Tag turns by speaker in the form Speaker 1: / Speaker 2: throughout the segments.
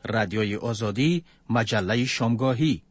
Speaker 1: رادیوی آزادی، مجله شامگاهی.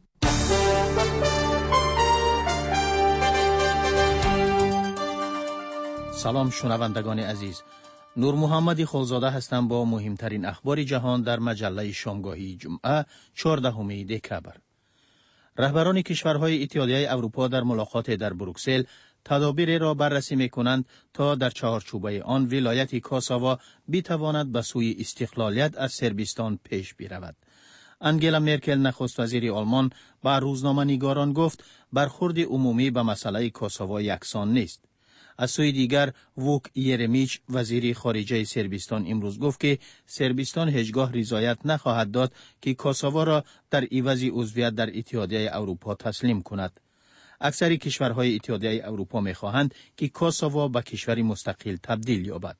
Speaker 1: سلام شنوندگان عزیز. نور محمدی خلزاده هستم با مهمترین اخبار جهان در مجله شامگاهی جمعه 14 دکبر. رهبران کشورهای اتحادیه اروپا در ملاقات در بروکسل تدابیر را بررسی می‌کنند تا در چهارچوبه آن ولایت کاساوا بتواند به سوی استقلالیت از صربستان پیش برود. انگلا مرکل نخست وزیر آلمان به روزنامه‌نگاران گفت برخورد عمومی به مسئله کاساوا یکسان نیست. از سوی دیگر ووک یرمیچ وزیر خارجه صربستان امروز گفت که صربستان هیچگاه رضایت نخواهد داد که کاساوا را در عوض عضویت در اتحادیه اروپا تسلیم کند. اکثر کشورهای اتحادیه اروپا می‌خواهند که کاساوا به کشوری مستقل تبدیل یابد.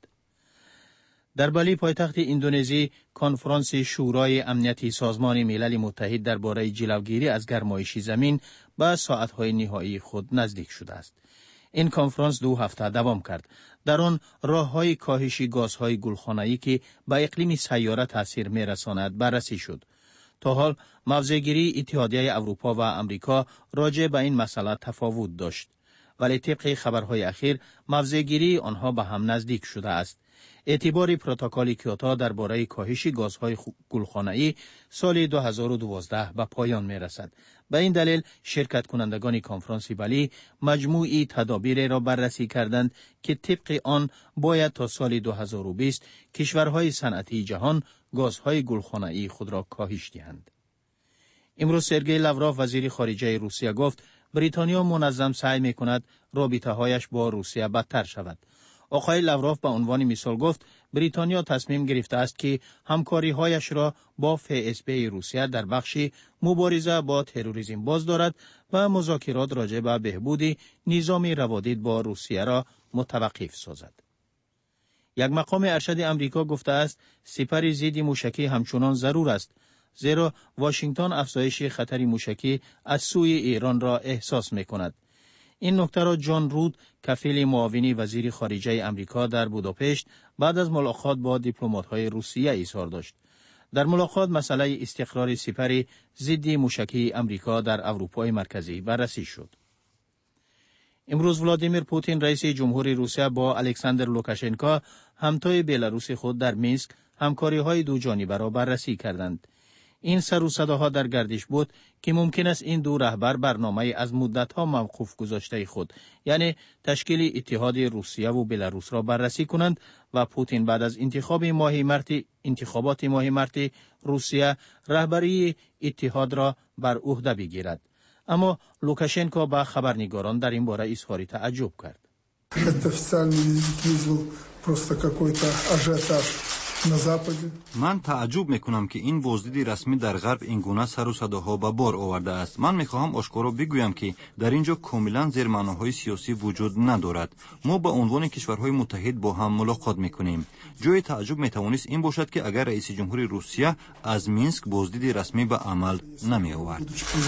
Speaker 1: در بالی پایتخت اندونزی کنفرانس شورای امنیتی سازمان ملل متحد درباره جلوگیری از گرمایش زمین به ساعت‌های نهایی خود نزدیک شده است. این کنفرانس 2 هفته دوام کرد. در آن راه‌های کاهش گازهای گلخانه‌ای که به اقلیم سیاره تاثیر می‌رساند بررسی شد. تا حال موضع‌گیری اتحادیه اروپا و امریکا راجع به این مسئله تفاوت داشت، ولی طبق خبرهای اخیر موضع‌گیری آنها به هم نزدیک شده است. اعتبار پروتکل کیوتو درباره کاهش گازهای گلخانه‌ای سال 2012 به پایان می‌رسد. به این دلیل شرکت کنندگان کنفرانس بالی مجموعی تدابیر را بررسی کردند که طبق آن باید تا سال 2020 کشورهای صنعتی جهان گازهای گلخانه‌ای خود را کاهش دهند. امروز سرگئی لاوروف وزیر خارجه روسیه گفت بریتانیا منظم سعی می‌کند رابطه‌هایش با روسیه بدتر شود. آقای لاوروف به عنوان مثال گفت بریتانیا تصمیم گرفته است که همکاری‌هایش را با FSB روسیه در بخش مبارزه با تروریسم باز دارد و مذاکرات راجع به بهبود نظام روابط با روسیه را متوقف سازد. یک مقام ارشد امریکا گفته است سپر ضد موشکی همچنان ضرور است، زیرا واشنگتن افزایش خطر موشکی از سوی ایران را احساس می‌کند. این نکته را جان رود کفیل معاون وزیر خارجه امریکا در بوداپشت بعد از ملاقات با دیپلمات‌های روسیه اظهار داشت. در ملاقات مسئله استقرار سپر ضد موشکی امریکا در اروپای مرکزی بررسی شد. امروز ولادیمیر پوتین رئیس جمهوری روسیه با الکساندر لوکاشنکو همتای بلاروس خود در مینسک همکاری‌های دو جانبه را بررسی کردند. این سر و صداها در گردش بود که ممکن است این دو رهبر برنامه از مدت‌ها موقوف گذاشته خود، یعنی تشکیل اتحاد روسیه و بلاروس را بررسی کنند و پوتین بعد از انتخابات ماه مارت روسیه رهبری اتحاد را بر عهده بگیرد. اما لوکاشنکو با خبرنگاران در این باره اظهار تعجب کرد.
Speaker 2: من تعجب میکنم که این وزدید رسمی در غرب این گونه سر و صداها به بار آورده است. من میخواهم آشکارا بگویم که در اینجا کاملا زیرمعناهای سیاسی وجود ندارد. ما به عنوان کشورهای متحد با هم ملاقات میکنیم. جای تعجب میتوانست این باشد که اگر رئیس جمهوری روسیه از مینسک وزدید رسمی به عمل نمی آورد.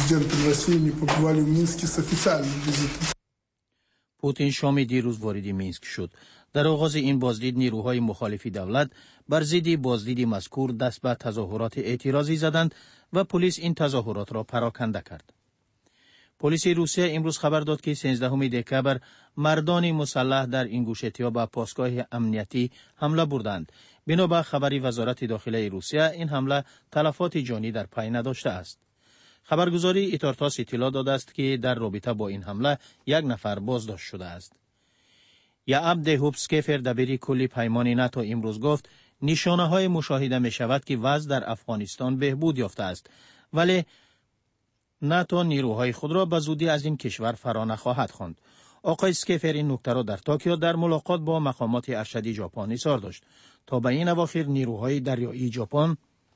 Speaker 1: پوتین شام دیروز وارد مینسک شد. در آغاز این بازدید نیروهای مخالف دولت بر ضد بازدید مذکور دست به تظاهرات اعتراضی زدند و پلیس این تظاهرات را پراکنده کرد. پلیس روسیه امروز خبر داد که 13 دکبر مردان مسلح در انگوشتیا به پاسگاه امنیتی حمله بردند. بنا به خبری وزارت داخله روسیه این حمله تلفات جانی در پی نداشته است. خبرگزاری ایتارتاس اطلاع داده است که در رابطه با این حمله یک نفر بازداشت شده است. یعب دهوبسکیفر دبیر کلی پیمان ناتو امروز گفت نشانه های مشاهده می شود که وضع در افغانستان بهبود یافته است، ولی ناتو نیروهای خود را به زودی از این کشور فرا نخواهد خواند. آقای سکیفر این نکته را در توکیو در ملاقات با مقامات ارشدی ژاپن اظهار داشت. تا به این اواخر نیروهای دریایی ژاپن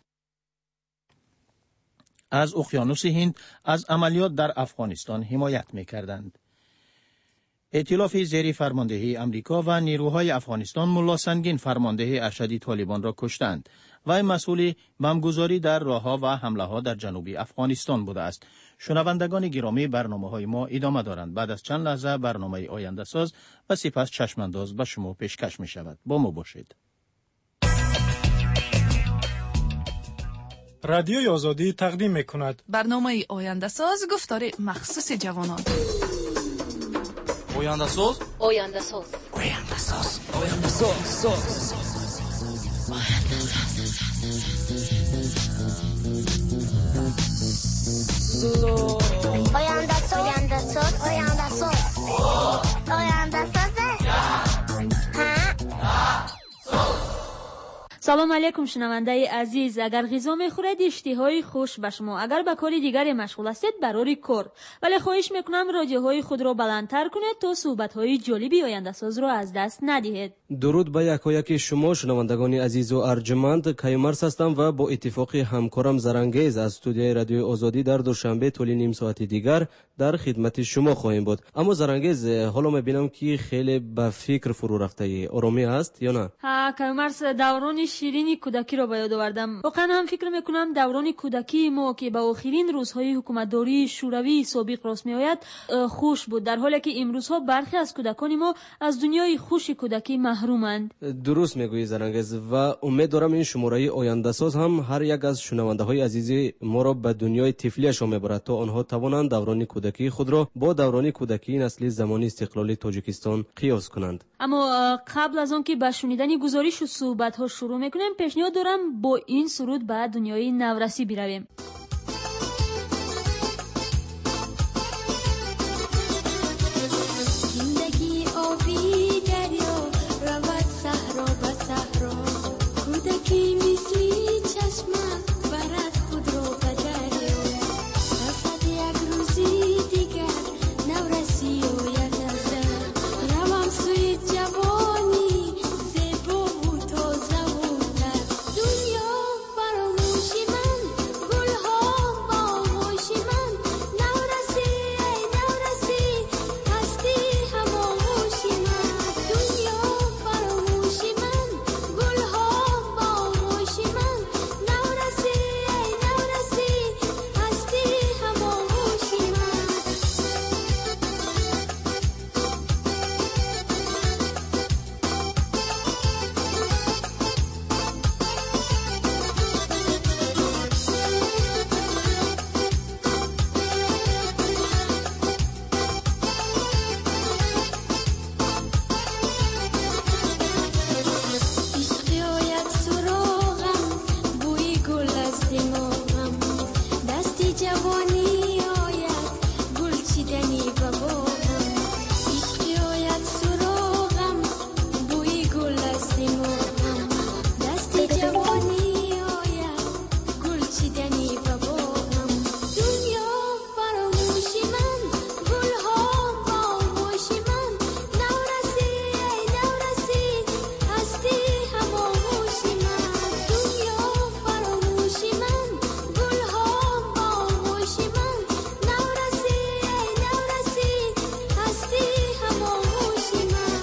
Speaker 1: از اقیانوس هند از عملیات در افغانستان حمایت می کردند. ائتلاف زیر فرماندهی امریکا و نیروهای افغانستان ملا سنگین فرمانده ارشدی طالبان را کشتند و مسئول بمبگذاری در راهها و حمله ها در جنوب افغانستان بوده است. شنوندگان گرامی، برنامه‌های ما ادامه دارند. بعد از چند لحظه برنامه آینده ساز و سپس چشمانداز به شما پیشکش می شود. با ما باشید.
Speaker 3: رادیوی آزادی تقدیم می‌کند.
Speaker 4: برنامه آینده ساز گفتار مخصوص جوانان.
Speaker 1: آینده ساز.
Speaker 5: آینده ساز.
Speaker 1: آینده ساز. آینده ساز.
Speaker 6: سلام علیکم شنونده عزیز. اگر غذا میخورید اشتهای خوش به شما، اگر به کاری دیگری مشغول هستید برای کار، ولی خواهش میکنم رادیوهای خود را بلندتر کنید تا صحبت‌های جالبی آینده ساز را از دست ندهید.
Speaker 7: درود به یکایک شما شنوندگان عزیز و ارجمند. کیمرس هستم و با اتفاق همکارم زرنگیز از استودیوی رادیو آزادی در دوشنبه طول نیم ساعت دیگر در خدمت شما خواهیم بود. اما زرنگیز، حالا میبینم که خیلی به فکر فرو رفته ای. آرامی است یا نه؟
Speaker 6: ها کیمرس، دوران شیرین کودکی را به یاد آوردم. واقعا هم فکر میکنم دوران کودکی ما که به آخرین روزهای حکومتداری شوروی سابق راست میآید خوش بود، در حالی که امروزها برخی از کودکان ما از دنیای خوش کودکی محرومند.
Speaker 7: درست میگویی زرنگیز و امید دارم این شماره آینده ساز هم هر یک از شنونده های عزیز ما را به دنیای طفلیش میبرد تا آنها توانند دوران کودکی خود را با دوران کودکی نسل زمانی استقلال تاجیکستان قیاس کنند.
Speaker 6: اما قبل از آن که به شنیدن گزارش و صحبت ها شروع میکنیم، پیشنهاد دارم با این سرود به دنیای نورسی برویم.
Speaker 8: زندگی آبی دریا رود صحرا به صحرا، کودکی مثلی چشمه برد خود را به دریا، رسد یک روزی دیگر نورسی آید از در، روم سوی جوانی زیبا و تازه و تر، دنیا فراموش من گلها با آغوش من، نورسی ای نورسی هستی هماغوش من، دنیا فراموش من گلها با آغوش من، نورسی ای نورسی هستی هماغوش من. عشقی آید سراغم بوی گل از دماغم، دستی جوانی آید گل چیدنی به باغم، عشقی آید سراغم بوی گل از دماغم، دستی جوانی آید گل چیدنی به باغم، دنیا فراموش من گلها با آغوش من، نورسی ای نورسی هستی هماغوش من، دنیا فراموش من گلها با آغوش من، نورسی ای نورسی هستی هماغوش من.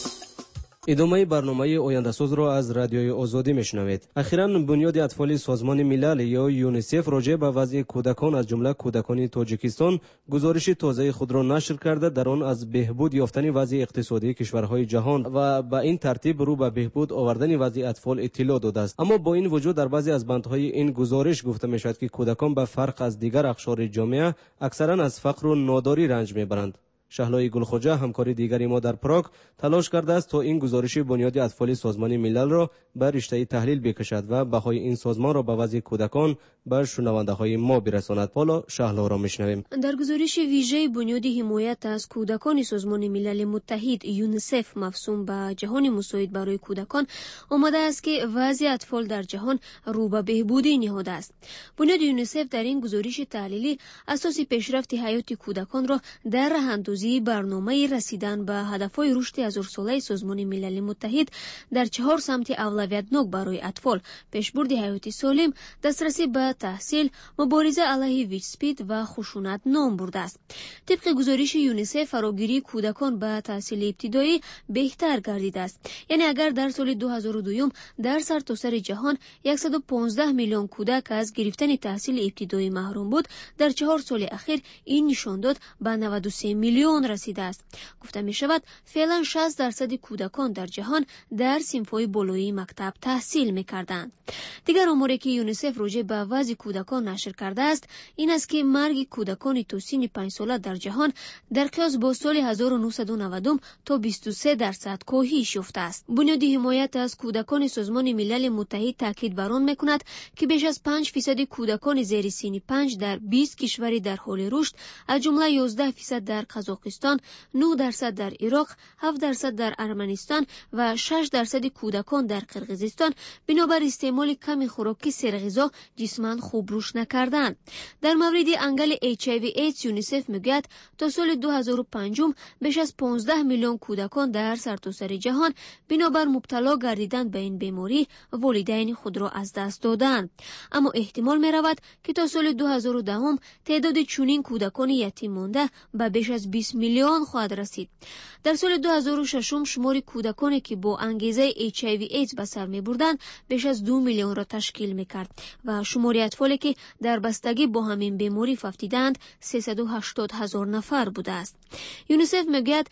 Speaker 7: ادامه برنامه آینده ساز را از رادیوی آزادی میشنوید. اخیراً بنیاد اطفال سازمان ملل یا یونیسف راجع به وضع کودکان از جمله کودکان تاجیکستان گزارش تازه خود را نشر کرده. در آن از بهبود یافتن وضع اقتصادی کشورهای جهان و به این ترتیب رو به بهبود آوردن وضع اطفال اطلاع داده است. اما با این وجود در بعضی از بندهای این گزارش گفته میشود که کودکان به فرق از دیگر اقشار جامعه اکثراً از فقر و ناداری رنج میبرند. شهلای گلخوجه همکار دیگری ما در پراگ تلاش کرده است تا این گزارش بنیاد اطفال سازمان ملل را به رشته تحلیل بکشد و بهای این سازمان را به وضع کودکان بر شنونده های ما برساند. حالا شهلا را میشنویم.
Speaker 6: در گزارش ویژه بنیاد حمایت از کودکان سازمان ملل متحد یونیسف مفهوم به جهان مساعد برای کودکان آمده است که وضع اطفال در جهان رو به بهبودی نهاده است. بنیاد یونیسف در این گزارش تحلیلی اساس پیشرفت حیات کودکان را در راه‌اندازی برنامه رسیدن به هدفهای رشد 1000 ساله سازمان ملل متحد در 4 سمت اولویتناک برای اطفال، پیشبرد حیات سالم، دسترسی به تحصیل، مبارزه علیه ویچ‌سپید و خشونت نام برده است. طبق گزارش یونیسف فراگیری کودکان به تحصیل ابتدایی بهتر گردیده است. یعنی اگر در سال 2002 در سرتاسر جهان 115 میلیون کودک از گرفتن تحصیل ابتدایی محروم بود، در 4 سال اخیر این نشان داد به 93 میلیون میلیون رسیده است. گفته می شود فعلا 60% کودکان در جهان در صنف‌های بالایی مکتب تحصیل می کردند. دیگر اموری که یونیسف راجع به وضع کودکان نشر کرده است این است که مرگ کودکان تا سن 5 ساله در جهان در قیاس با سال 1990 تا 23% کاهش یافته است. بنیاد حمایت از کودکان سازمان ملل متحد تاکید بر آن می‌کند که بیش از 5% کودکان زیر سن 5 در 20 کشور در حال رشد از جمله 11% در قزاقستان، 9% در عراق، 7% در ارمنستان و 6% کودکان در قرقیزستان بنابر استعمال کم خوراک سرغذا جسماً خوب رشد نکردند. در مورد انگل HIV ایدز یونیسف میگوید تا سال 2005 بیش از 15 میلیون کودکان در سرتاسر جهان بنابر مبتلا گردیدن به این بیماری والدین خود را از دست دادند. اما احتمال می رود که تا سال 2010 تعداد چنین کودکان یتیم مانده به بیش از 20 میلیون خواهد رسید. در سال 2006 شمار کودکانی که با انگیزه HIV ایدز به سر می بردند بیش از 2 میلیون را تشکیل می کرد و شمار اطفالی که در بستگی با همین بیماری ففتیدند 380,000 نفر بوده است. یونیسف میگوید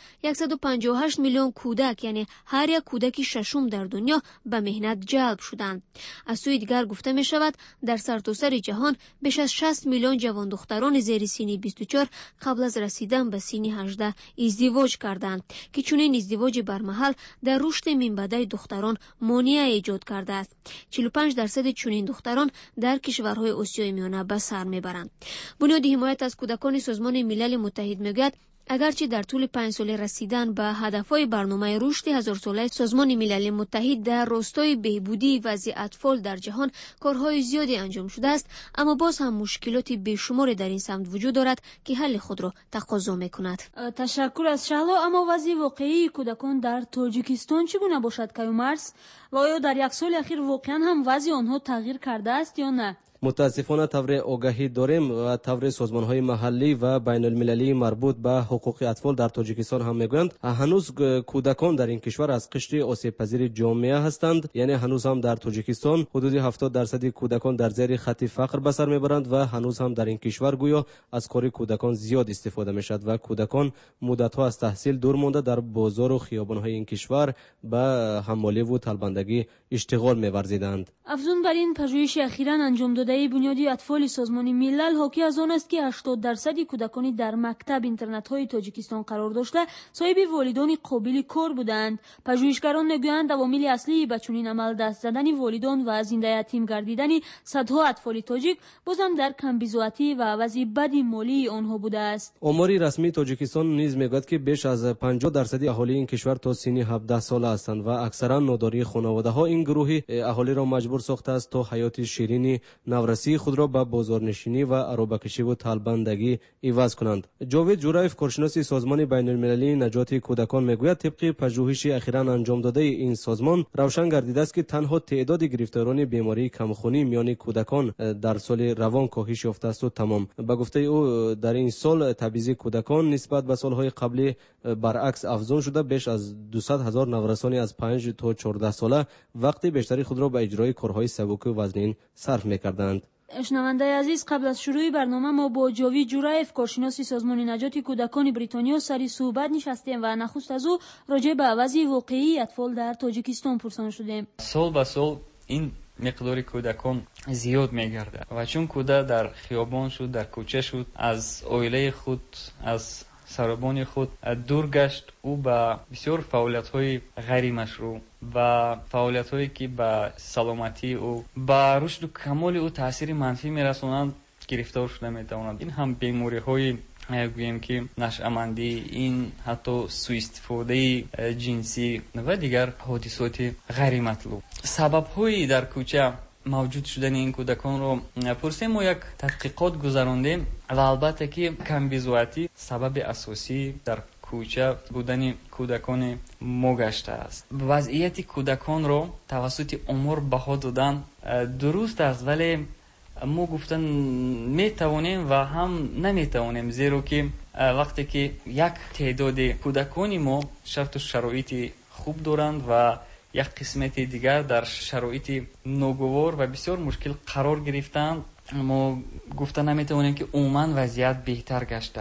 Speaker 6: 158 میلیون کودک یعنی هر یک کودک ششم در دنیا به مهنت جلب شدند. از سوی دیگر گفته می شود در سرتاسر جهان بیش از 60 میلیون جوان دختران زیر سن 24 قبل از رسیدن به سن 18 ازدواج کردند که چنین ازدواج برمحل در رشد منبع دختران مانع ایجاد کرده است. 45% چنین دختران در کشورهای آسیای میانه به سر میبرند. بنیاد حمایت از کودکان سازمان ملل متحد میگوید اگرچه در طول 5 سال رسیدن به هدفهای برنامه رشد 1000 ساله سازمان ملل متحد در راستای بهبودی وضع اطفال در جهان کارهای زیادی انجام شده است، اما باز هم مشکلات بیشماری در این سمت وجود دارد که حل خود را تقاضا میکند.
Speaker 5: تشکر از شهلا. اما وضع واقعی کودکان در تاجیکستان چگونه باشد کیومرث و آیا در یک سال اخیر واقعا هم وضع آنها تغییر کرده است یا نه؟
Speaker 7: متاسفانه طور آگاهی داریم و طور سازمان‌های محلی و بین المللی مربوط به حقوق اطفال در تاجیکستان هم میگویند هنوز کودکان در این کشور از قشر آسیب پذیر جامعه هستند. یعنی هنوز هم در تاجیکستان حدود 70% کودکان در زیر خط فقر به سر میبرند و هنوز هم در این کشور گویا از کار کودکان زیاد استفاده میشد و کودکان مدت‌ها از تحصیل دور مانده در بازار و خیابان‌های این کشور به حمالی و طلبندگی اشتغال می‌ورزیدند.
Speaker 5: افزون بر این پژوهش اخیراً انجام داده بنیادی اطفال سازمان ملل حاکی از آن است که 80% کودکانی در مکتب اینترنت‌های تاجیکستان قرار داشته صاحب والدان قابل کار بودند. پژوهشگران میگویند عوامل اصلی به چنین عمل دست زدن والدان و زنده یتیم گردیدن صدها اطفال تاجیک بازم در کمبیزویتی و وضع بد مالی آنها بوده است.
Speaker 7: آمار رسمی تاجیکستان نیز میگوید که بیش از 50% اهالی این کشور تا سن 17 ساله هستند و اکثرا ناداری خانواده‌ها این گروه اهالی را مجبور ساخته است تا حیات شیرین نورسی خود را به بازارنشینی و عروبکشی و طلبندگی عوض کنند. جاوید جورایف کارشناس سازمان بین المللی نجات کودکان میگوید طبق پژوهشی اخیراً انجام داده این سازمان روشن گردیده است که تنها تعداد گرفتاران بیماری کمخونی میان کودکان در سال روان کاهش یافته است و تمام. به گفته او در این سال تبعیض کودکان نسبت به سالهای قبلی برعکس افزون شده. بیش از 200,000 نورسانی از 5 تا 14 ساله وقتی بیشتری خود را به اجرای کارهای سبک و وزنین صرف می‌کردند.
Speaker 5: شنونده عزیز، قبل از شروع برنامه ما با جاوید جورایف کارشناس سازمان نجات کودکان بریتانیا سری صحبت نشستیم و نخست از او راجع به وضع واقعی اطفال در تاجیکستان پرسان شدیم.
Speaker 9: سال به سال این مقدار کودکان زیاد میگرده و چون کودک در خیابان شد، در کوچه شد، از عائله خود، از سربان خود دور گشت، او به بسیار فعالیت‌های غیر مشروع و فعالیت‌هایی که به سلامتی او به رشد و کمال او تاثیر منفی می‌رسانند گرفتار شده می‌تواند. این هم بیماری‌های گوییم که نشأه‌مندی، این حتی سوء استفاده جنسی و دیگر حادثات غیر مطلوب. سبب‌هایی در کوچه موجود شدن این کودکان رو پرسیم ما یک تحقیقات گذراندیم و البته که کمبیزویتی سبب اساسی در کوچه بودن کودکان ما گشته است. وضعیت کودکان رو توسط امور بها دادن درست است، ولی ما گفتن میتوانیم و هم نمیتوانیم، زیرا که وقتی که یک تعداد کودکان ما شرط و شرایط خوب دارند و یک قسمت دیگر در شرایط ناگوار و بسیار مشکل قرار گرفتند، ما گفتن نمیتونیم که عموما وضعیت بهتر گشته است.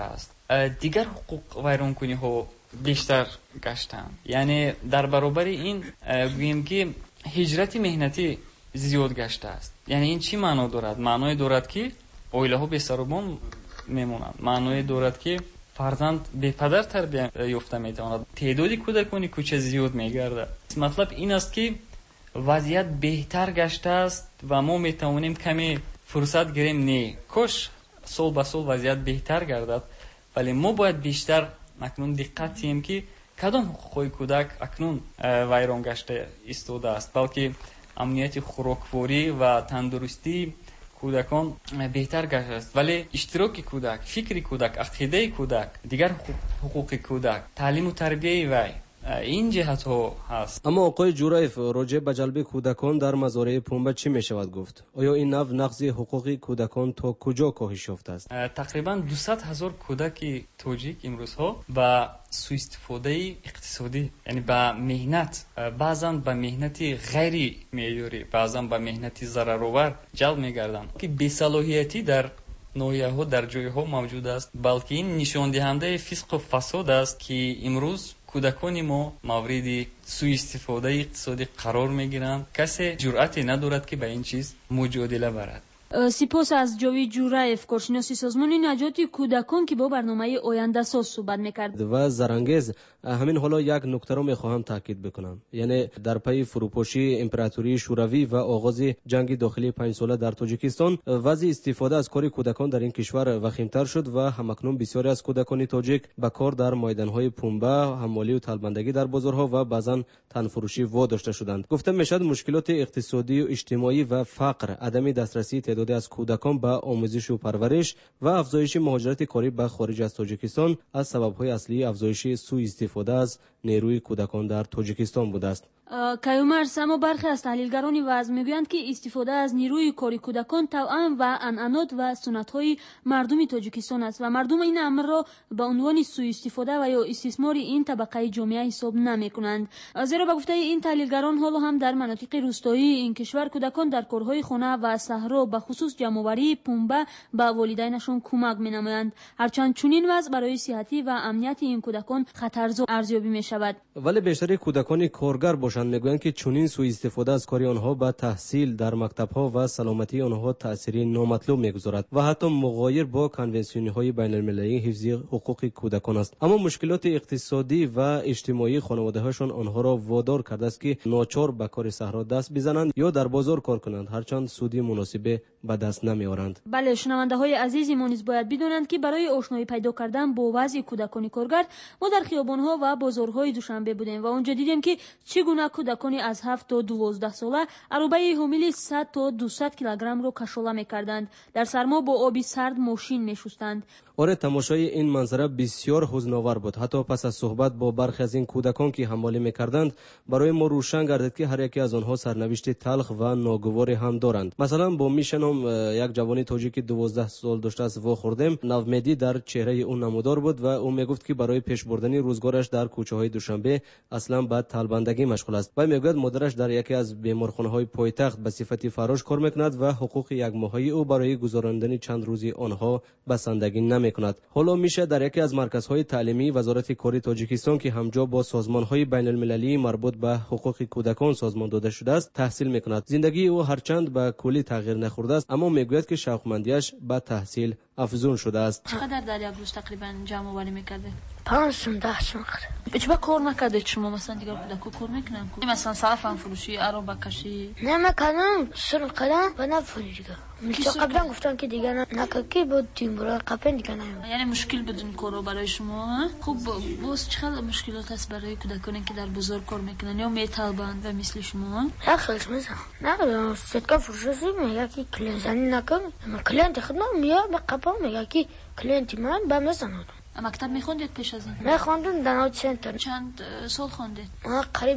Speaker 9: دیگر حقوق ویرانکنی ها بیشتر گشتند. یعنی در برابر این گوییم که هجرت مهنتی زیاد گشته است. یعنی این چی معنا دارد؟ معنای دارد که اویله ها بی‌سروبان میمونند. معنای دارد که فرزند به پدر تربیت یافته میتواند. تعداد کودکان کوچه زیاد میگرده. مطلب این است که وضعیت بهتر گشته است و ما میتوانیم کمی فرصت گیریم. نه کاش سال به سال وضعیت بهتر گردد، ولی ما باید بیشتر اکنون دقت کنیم که کدام حقوق کودک اکنون ویران گشته ایستاده است، بلکه امنیت خوراکواری و تندرستی کودکان بهتر گشته است. ولی اشتراک کودک، فکر کودک، عقیده کودک، دیگر حقوق کودک، تعلیم و تربیه وی، این جهت ها هست.
Speaker 7: اما آقای جورایف راجع به جلب کودکان در مزارع پنبه چی می شود گفت؟ آیا این نوع نقض حقوق کودکان تا کجا کاهش یافته است؟
Speaker 9: تقریبا 200,000 کودک تاجیک امروز ها با سوء استفاده اقتصادی، یعنی با مهنت، بعضا با مهنت غیر معیاری، بعضا با مهنت ضررآور جلب می‌گردند که بی‌صلاحیتی در نوعیه ها در جای ها موجود است. بلکه این نشان دهنده فسق و فساد است که امروز کودکان ما مورد سوء استفاده اقتصادی قرار میگیرند. کسی جرأتی ندارد که به این چیز مجادله برد.
Speaker 5: سپاس از جاوید جورایف، کارشناس سازمان نجات کودکان که با برنامه آینده ساز صحبت میکرد.
Speaker 7: و زرانگیز همین حالا یک نکته رو میخواهم تاکید بکنم، یعنی در پی فروپاشی امپراتوری شوروی و آغاز جنگ داخلی 5 ساله در تاجیکستان، وضع استفاده از کار کودکان در این کشور وخیمتر شد و همکنون بسیاری از کودکان تاجیک به کار در میدانهای پنبه، حمالی و طلبندگی در بازارها و بعضا تنفروشی واداشته شدند. گفته میشد مشکلات اقتصادی و اجتماعی و فقر، عدم دسترسی تعدادی از کودکان به آموزش و پرورش و افزایش مهاجرت کاری به خارج از تاجیکستان از سبب‌های اصلی افزایش سوء استفاده از نیروی کودکان در تاجیکستان بوده است.
Speaker 5: کیومرس، اما برخی از تحلیلگران وضع میگویند که استفاده از نیروی کاری کودکان توأم و عنعنات و سنت‌های مردم تاجیکستان است و مردم این امر را به عنوان سوء استفاده و یا استثمار این طبقه جامعه حساب نمی‌کنند. زیرا به گفته این تحلیلگران حالا هم در مناطق روستایی این کشور کودکان در کارهای خانه و صحرا به خصوص جمع‌آوری پنبه به والدینشان کمک می‌نمایند. هرچند چنین وضع برای صحتی و امنیت این کودکان خطرزا ارزیابی می‌شود.
Speaker 7: ولی بیشتر کودکان کارگر میگویند که چنین سوء استفاده از کاری آنها به تحصیل در مکتب‌ها و سلامتی آنها تأثیری نامطلوب می‌گذارد و حتی مغایر با کنونسیون‌های بین‌المللی حفظ حقوق کودکان است. اما مشکلات اقتصادی و اجتماعی خانواده‌هاشان آنها را وادار کرده است که ناچار به کار صحرا دست بزنند یا در بازار کار کنند، هرچند سودی مناسب به دست نمی‌آورند.
Speaker 5: بله، شنونده‌های عزیز، ما نیز باید بدانند که برای آشنایی پیدا کردن با وضع کودکان کارگر ما در خیابان‌ها و بازارهای دوشنبه بودیم و اونجا دیدیم که چگونه کودکانی از 7 تا 12 ساله عربه حامل 100 تا 200 کیلوگرم را کشاله می‌کردند. در سرما با آبی سرد ماشین می‌شستند.
Speaker 7: آره، تماشای این منظره بسیار حزن‌آور بود. حتی پس از صحبت با برخی از این کودکان که حمالی می‌کردند، برای ما روشن گردید که هر یکی از آنها سرنوشت تلخ و ناگواری هم دارند. مثلا با میشنم یک جوانی تاجیک 12 سال داشته است واخوردم، نومیدی در چهره او نمودار بود و او میگفت که برای پیش بردن روزگارش در کوچه‌های دوشنبه اصلا به طلبندگی مشغول است و میگوید مادرش در یکی از بیمارخانه‌های پایتخت به صفت فراش کار می‌کند و حقوق یک ماهه او برای گزاراندن چند روزی آنها بسندگی نمی‌کند. حالا میشه در یکی از مرکزهای تعلیمی وزارت کاری تاجیکستان که همجا با سازمان‌های بین‌المللی مربوط به حقوق کودکان سازمان داده شده است تحصیل می‌کند. زندگی او هرچند به کلی تغییر نخورده است، اما میگوید که شوقمندیش به تحصیل افزون شده است.
Speaker 5: چقدر در یک روز تقریبا جمع آوری می‌کرده؟
Speaker 10: 5-10
Speaker 5: هیچ وقت کار نکردید شما؟ مثلا دیگر کودک کار میکنن، مثلا صرفم فروشی، عرب کشی
Speaker 10: نمیکنم، سر قدم و نفری دیگه. میشه قبلا گفتن که دیگه نککی بود تیم برای قپن دیگه نمیم.
Speaker 5: یعنی مشکل بدون کارو برای شما؟ خب باز چقدر مشکلات هست برای کودکانی که در بازار کار میکنن یا میطلبند و مثل شما؟
Speaker 10: خیلیش مثلا نه ستکا فروشی میگه که کلینت زنی نکن، کلینت خدمت میاد به قپا میگه که کلینتی من به مثلا
Speaker 5: مکتب میخوندید پیش از این؟
Speaker 10: میخوندم در نوت سنتر.
Speaker 5: چند سال خوندید؟
Speaker 10: قریب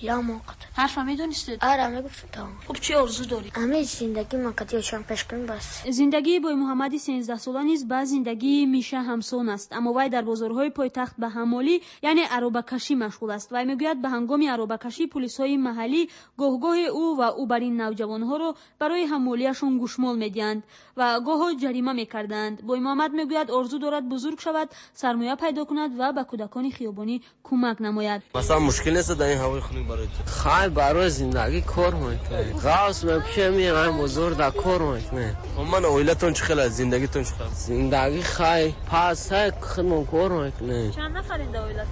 Speaker 10: یا موقت.
Speaker 5: حرف میدونستید؟
Speaker 10: آره میگفتم تمام.
Speaker 5: خب چی آرزو داری؟
Speaker 10: همه زندگی موقتی شام پیش کنیم بس.
Speaker 5: زندگی بوی محمدی 13 ساله نیز با زندگی میشه همسان است، اما وی در بازارهای پایتخت به حمالی یعنی عربه‌کشی مشغول است. وی میگوید به هنگام عربه‌کشی پلیس‌های محلی گاه او و او بر این نوجوان‌ها را برای حمالیشون گوشمال میدهند و گاه جریمه میکردند. بوی محمد میگوید آرزو دارد بزرگ شود، سرمایه پیدا کند و به کودکان خیابانی کمک نماید.
Speaker 11: مثلا مشکل نیست در این هوای خنک برای خیر برای زندگی کار میکنه. غاز میشه میام بزرگ در کار میکنه. من اویلتون چخیل از زندگیتون چخیل؟ زندگی خیر پس خدمت کار میکنه.
Speaker 5: چند نفرین در اویلتون؟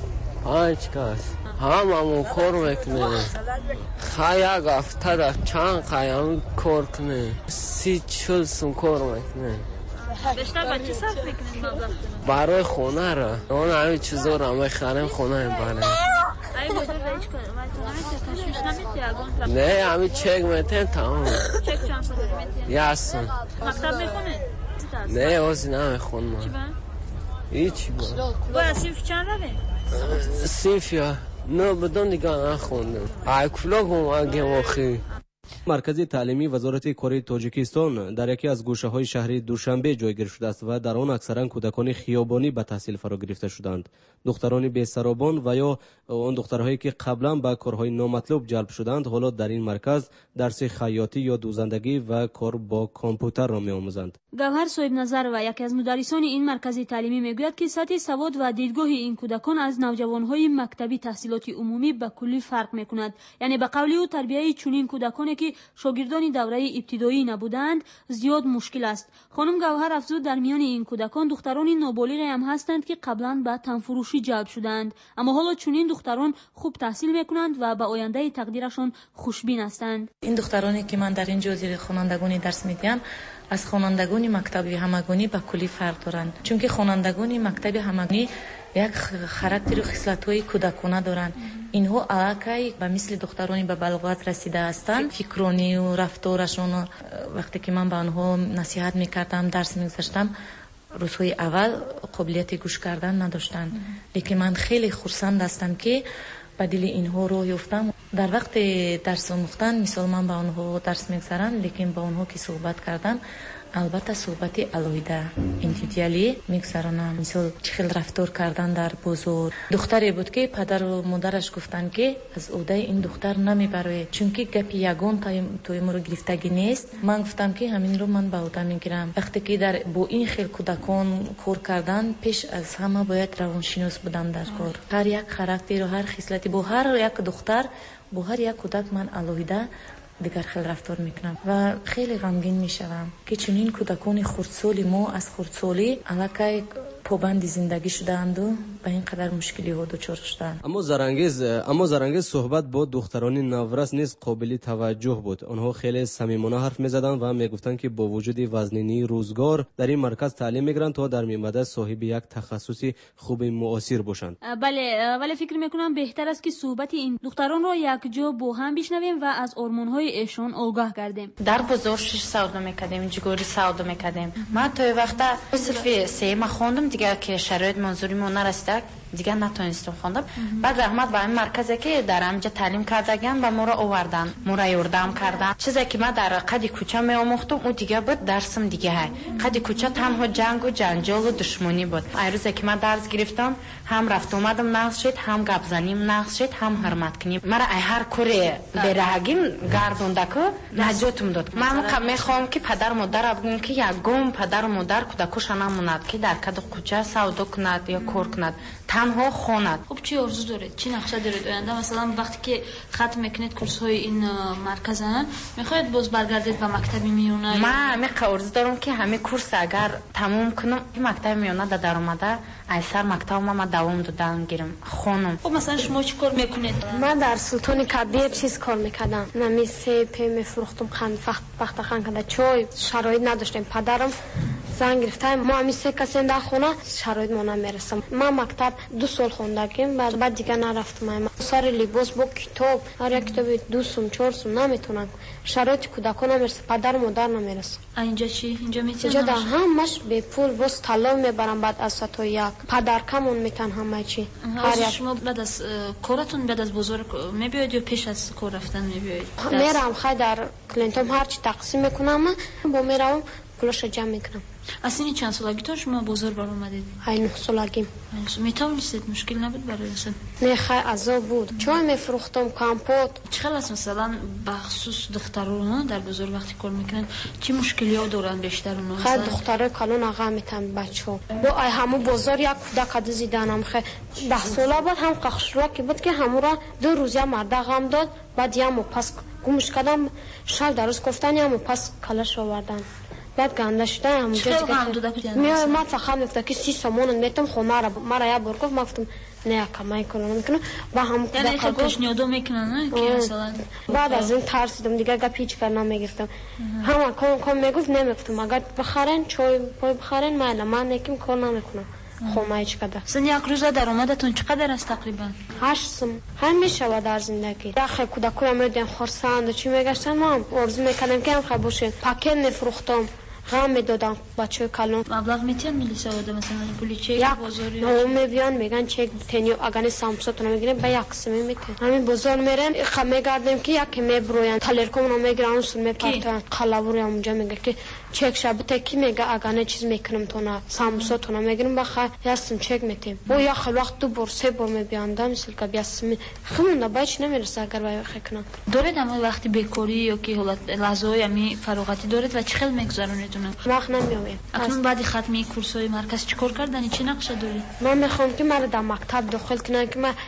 Speaker 11: پنج کس. همون کار میکنه. خیر یک هفته در چند خیام کار کنه. 30-40 سون کار میکنه.
Speaker 5: بیشتر با چی صرف میکنید مبلغ؟
Speaker 11: برای خونه را. اون همه چیزا را میخریم خونه میبریم.
Speaker 5: ای بزرگ هیچ کنم تشویش نمیدی؟
Speaker 11: نه همه چک میتین تمام.
Speaker 5: چک چند پول میتین؟
Speaker 11: یاسن.
Speaker 5: مکتب میخونید؟
Speaker 11: نه اوزی نمیخونم.
Speaker 5: چی با؟
Speaker 11: هیچی با.
Speaker 5: با صنف چند روی؟
Speaker 11: صنف یا نه بدون دیگه نخوندم. ایکفلاگ اومدیم آخی.
Speaker 7: مرکز تعلیمی وزارت کره تاجیکستان در یکی از گوشه‌های شهر دوشنبه جایگیر شده است و در آن اکثرا کودکان خیابانی به تحصیل فرا گرفته شدند. دختران بی‌سرابان و یا آن دخترهایی که قبلا به کارهای نامطلوب جلب شدند حالا در این مرکز درس خیاطی یا دوزندگی و کار با کامپیوتر را می‌آموزند.
Speaker 5: گوهر صاحب نظر و یکی از مدرسان این مرکز تعلیمی میگوید که سطح سواد و دیدگاه این کودکان از نوجوانهای مکتبی تحصیلات عمومی به کلی فرق می‌کند. یعنی به قول او تربیت چنین کودکانی که شاگردان دوره ابتدایی نبودند زیاد مشکل است. خانم گوهر افزود در میان این کودکان دختران نابالغ هم هستند که قبلا به تنفروشی جلب شدند، اما حالا چنین دختران خوب تحصیل میکنند و به آینده تقدیرشان خوشبین هستند.
Speaker 12: این دخترانی که من در اینجا زیر خوانندگانی درس میدهم از خوانندگان مکتب همگانی به کلی فرق دارند، چون که خوانندگان مکتب همگانی یک خاراکتر و خصلت‌های کودکانه دارند. اینها علاقه به مثل دخترانی به بلوغت رسیده هستند. فکرانی و رفتارشون وقتی که من به آنها نصیحت میکردم درس میگذاشتم روزهای اول قابلیت گوش کردن نداشتند، لیکن من خیلی خرسند هستم که به دل اینها رو یافتم. در وقت درس آموختن مثال من به آنها درس میگذارم، لیکن با آنها که صحبت کردن البته صحبت علایده اندیویدوالی میگذارم. مثال چخیل رفتار کردن در بازار. دختری بود که پدر و مادرش گفتن که از عهده این دختر نمیبره چون که گپی یگان توی ما رو گرفتگی نیست. من گفتم که همین رو من به عهده میگیرم. وقتی که در با این خیل کودکان کار کردن پیش از همه باید روانشناس بودم در کار. هر یک خاراکتر و هر خصلتی با هر یک دختر با هر یک کودک من علایده دیگر خیلی رفتار میکنم و خیلی غمگین میشم که چنین کودکان خردسالی ما از خردسالی علاقه پابند زندگی شدند و به این قدر مشکلی ها دچار شدند.
Speaker 7: اما زرنگیز صحبت با دختران نورس نیز قابل توجه بود. آنها خیلی صمیمانه حرف میزدند و میگفتند که با وجود وزنینی روزگار در این مرکز تعلیم میگیرند تا در میامده صاحب یک تخصصی خوب معاصر باشند.
Speaker 5: بله، ولی فکر میکنم بهتر است که صحبت این دختران را یک جا با هم بشنویم و از آرمان‌های ایشان آگاه گردیم.
Speaker 13: در بازار شش سودا میکردیم، جگوری سودا میکردیم. من توی وقت صرف سه خوندم دیگه که شرایط منظوری ما نرسید دیگه نتونستم خوندم. بعد رحمت به این مرکزی که در همینجا تعلیم کردگم و ما را آوردن، ما را یاردم کردن. چیزی که من در قد کوچه می آموختم اون دیگه بود، درسم دیگه های. قد کوچه تنها جنگ و جنجال و دشمنی بود. روزی که من درس گرفتم هم رفت اومدم نقص شد، هم گپ زنیم نقص شد، هم حرمت کنیم. مرا هر کاری برهگیم گردونده که نجاتم داد. من میخوام که پدر مادر بگم که یگم پدر مادر کودکش نموند که در قد کوچه سودا کند یا کار کند، تنها خواند.
Speaker 5: خب چی آرزو دارید؟ چی نقشه دارید آینده؟ مثلا وقتی که ختم میکنید کورس های این مرکز میخواید باز برگردید به مکتب میونه؟
Speaker 13: من آرزو دارم که همه کورس اگر تموم کنم مکتب میونه در اومده ایسر مکتب ما دوام دادن گیرم خونم.
Speaker 5: خب مثلا شما چی کار میکنید؟
Speaker 10: من در سلطان کبیر چیز کار میکردم، نمی سیب میفروختم، وقت خان چای شرایط نداشتیم. پدرم زنگ گرفته ما همی سه کسی در خونه شرایط ما نمیرسم. من مکتب 2 سال خوندم بعد دیگه نرفتم. سر لباس با کتاب هر یک کتاب 2 سوم 4 سوم نمیتونن. شرایط کودکان نمیرسه، پدر مادر نمیرسه.
Speaker 5: اینجا چی؟ اینجا میتونن
Speaker 10: اینجا در همش به پول باز طلا میبرن بعد از تا یک پدر کمون میتن همه چی.
Speaker 5: شما بعد از کارتون بعد از بزرگ میبیاید یا پیش از کار رفتن میبیاید؟
Speaker 10: میرم خیلی در کلینتون هر چی تقسیم میکنم با میرم پولش جمع میکنم.
Speaker 5: از این چند سالگیتون شما بزرگ بر اومدید؟
Speaker 10: 9 سالگیم.
Speaker 5: میتونستید مشکل نبود برایتون؟
Speaker 10: نه خیلی عذاب بود. چای میفروختم کامپوت.
Speaker 5: چقدر است مثلا بخصوص دختران در بزرگ وقتی کار میکنن چه مشکلی ها دارن بیشتر اونها؟
Speaker 10: خیلی دخترای کلون آقا میتن بچه‌ها. با همو بازار یک کودک دزیدنم خیلی 10 ساله بعد هم قخشرا که بود که همو را 2 روز یا مرد غم داد بعد یا پس گمش کردم شال درست گفتن یا پس کلش آوردن. بعد گنده شده همونجا دیگه من فقط میگفتم که 30 سومون میتم خونه را مرا یا بار گفت گفتم نه کمای کنم میکنم با هم
Speaker 5: یعنی خیلی پیشنهادو میکنن که مثلا
Speaker 10: بعد از این ترسیدم دیگه گپیچ کردم میگفتم همه کم میگفت نمیگفتم اگر بخرن چای بخرن من نکیم کار نمیکنم خونه چه کده.
Speaker 5: سن یک روز درآمدتون چقدر است تقریبا؟
Speaker 10: 8 سوم. همین شوا در زندگی. داخل کودکای میدن خرسند چی میگشتن ما آرزو میکنم که هم خیلی باشه. پاکت نفروختم. غم میدادم بچه کلون.
Speaker 5: مبلغ میتونن میلیسه بوده مثلا پولی چک بازاری؟
Speaker 10: نه میبیان میگن چک تنیو اگه سامسا تو نمیگیرن به یک سمی میتن. همین بازار میرن خمه گردیم که یکی میبروین تلرکم میگیرن اون میپرتن قلاوری اونجا میگه که چک شبته کی میگه اگه چیز میکنم تو نه سامسا تو نمیگیرم بخیر هستم چک میتیم. و یا خیلی وقت 2 بار 3 بار میبیاندم مثل که بیاسمی خمون باش نمیرسه اگر باید خکنم.
Speaker 5: دارید اما وقتی بیکاری یا که حالت لحظه‌ای می فراغتی دارید و چه خیلی میگذرونید؟
Speaker 10: وقت نمیامه.
Speaker 5: اکنون بعد ختمی کورس‌های مرکز چیکار کردنی چه نقشه داری؟
Speaker 10: من میخوام که مرا در مکتب داخل کنن که من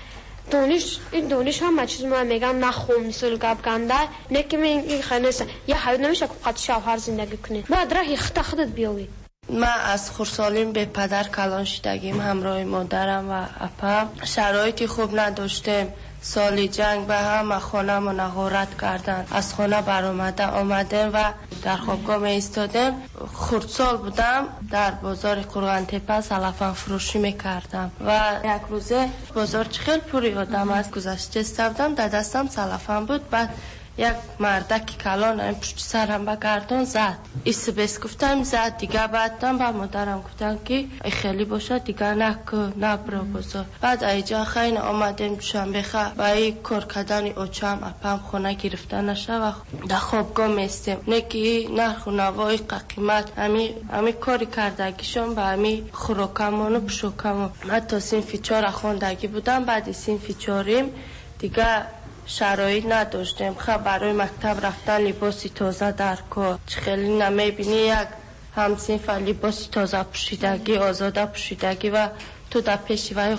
Speaker 10: دانش هم چیز من میگم نخوام مثل گپ گنده نه که من این خیلی نیست یه حیوان نمیشه که قد شوهر زندگی کنی بعد راه خودت بیاوی.
Speaker 14: من از خردسالیم به پدر کلان شدگیم همراه مادرم و اپم شرایطی خوب نداشتیم. سالی جنگ به هم خانه ما نغارت کردن از خانه بر آمدم و در خوابگاه می ایستادم. خردسال بودم در بازار قرغن تپه سلفن فروشی میکردم و یک روزه بازار خیلی پوری آدم از گذشته استودم در دستم سلفن بود. بعد یک مردک کلان این پشت سرم به گردن زد. ایسه بس گفتم زد دیگه بعدم با مادرم گفتم که خیلی باشه دیگه نبرو بازار. بعد ایجا خیلی آمدیم دوشنبه با این کار کردن اوچم اپم خونه گرفتن نشه و در خوابگاه میستیم نه که نرخ و نوای قیمت همی کاری کردگیشون به همی خوراکمون و پشوکمون. من تا صنف 4 خواندگی بودم. بعد صنف 4 دیگه شرایط نداشتیم. برای مکتب رفتن لباسی تازه در کار خیلی نمیبینی یک همصنف لباسی تازه پوشیدگی آزاده پوشیدگی و تو در پیشوای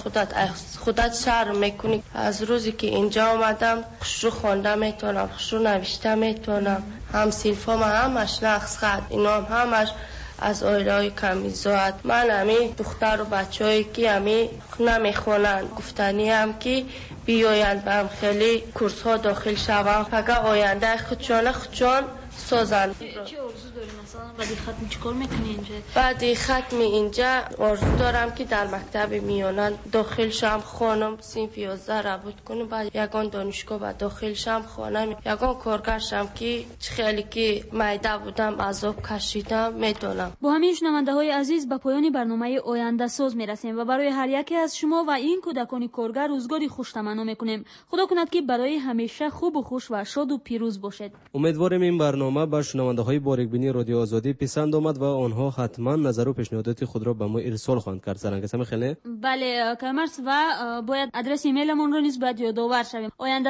Speaker 14: خودت شرم میکنی. از روزی که اینجا آمدم خوشرو خوانده میتونم خوشرو نوشته میتونم. همصنفام همش نقص خط اینا همش از آیلای کمیزات. من همی دختر و بچه هایی که همی نمیخونن گفتنی هم که بیایند به هم خیلی کورس ها داخل شوم فقط آینده خودشان سازن.
Speaker 5: چه آرزو داری مثلا بعد ختم چیکار میکنی اینجا؟
Speaker 14: بعد ختم اینجا آرزو دارم که در مکتب میانن داخل شم خانم صنف 11 ربط کنم. بعد یگان دانشگاه و داخل شم خانم یگان کارگر شم که خیلی که میده بودم عذاب کشیدم میدونم.
Speaker 5: با همین شنونده های عزیز به پایان برنامه آینده ساز میرسیم و برای هر یکی از شما و این کودکان کارگر روزگاری خوش تمنا میکنیم. خدا کند که برای همیشه خوب و خوش و شاد و پیروز باشد.
Speaker 7: امیدواریم این برنامه به شنونده های باریکبینی رادیو آزادی پسند آمد و آنها حتما نظر و پیشنهادات خود را به ما ارسال خواهند کرد. سرانگسم خیلی
Speaker 5: بله کامرس و باید آدرس ایمیلمون رو نیز باید یادآور شویم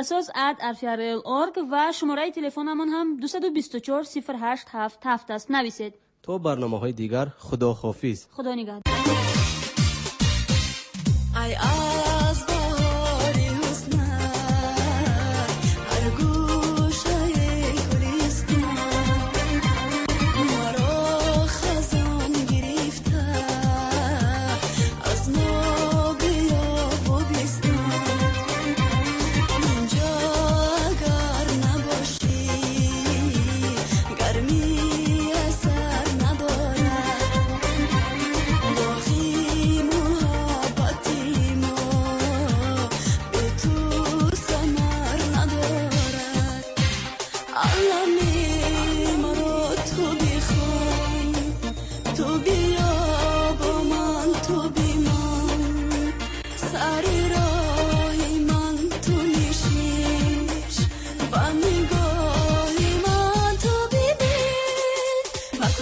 Speaker 5: oyandasaz@rfrl.org و شماره تلفنمون هم 224 0877 است. نویسید.
Speaker 7: تا برنامه های دیگر خدا حافظ.
Speaker 5: خدا نگهدار.
Speaker 8: داخی محبتی ما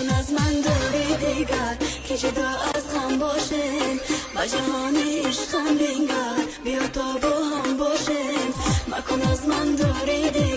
Speaker 8: مکن از من دوری دیگر که جدا از هم باشیم با جهان عشقم بینگر بیا تا با هم باشیم مکن از من دوری دیگر